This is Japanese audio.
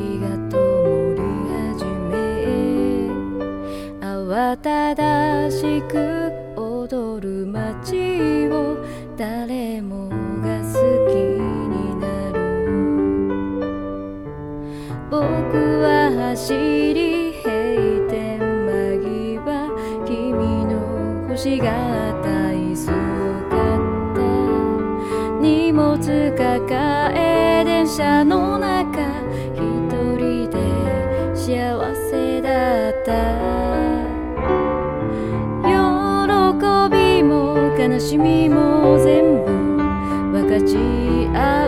が灯り始め、慌ただしく踊る街を誰もが好きになる。僕は走り閉店間際、君の星が大好かった。荷物抱え電車の中、一人で幸せだった。喜びも悲しみも全部分かち合う